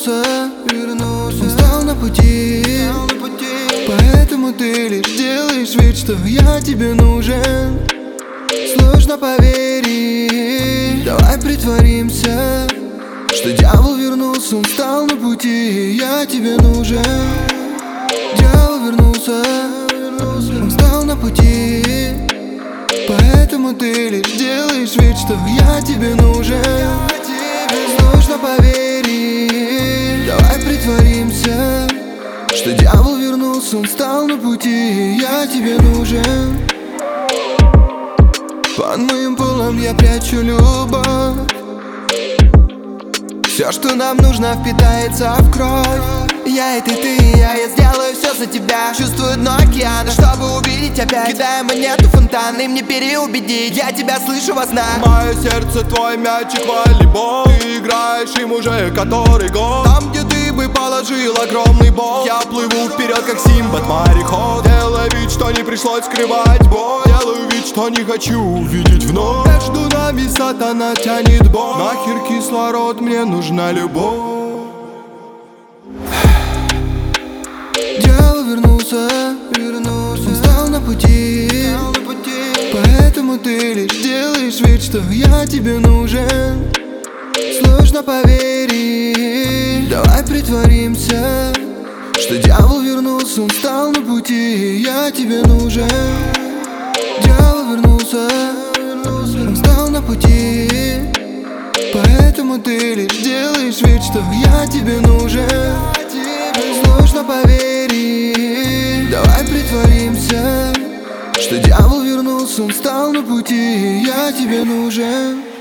вернулся, он стал на пути, поэтому ты лишь делаешь вид, что я тебе нужен. Сложно поверить, давай притворимся, что дьявол вернулся, он стал на пути, я тебе нужен. Дьявол вернулся, он стал на пути, поэтому ты лишь делаешь вид, что я тебе нужен. Сложно поверить, давай притворимся, что дьявол вернулся, он стал на пути, я тебе нужен. Под моим полом я прячу любовь, все, что нам нужно, впитается в кровь. Я и ты, я сделаю все за тебя. Чувствую дно океана, чтобы увидеть опять. Кидая монету в фонтан, им не переубедить. Я тебя слышу во снах. Мое сердце твой мячик волейбол. Ты играешь им уже который год. Там, где ты бы положил огромный бол, я плыву вперед, как Симбад мореход. Делаю вид, что не пришлось скрывать боль. Делаю вид, что не хочу увидеть вновь. Между нами сатана тянет боль. Нахер кислород, мне нужна любовь. Дьявол вернулся, он стал на пути, поэтому ты лишь делаешь вид, что я тебе нужен. Сложно поверить, давай притворимся, что дьявол вернулся, он стал на пути, я тебе нужен. Дьявол вернулся, он стал на пути, поэтому ты лишь делаешь вид, что я тебе нужен. Сложно поверить, давай притворимся, что дьявол вернулся, он стал на пути, я тебе нужен.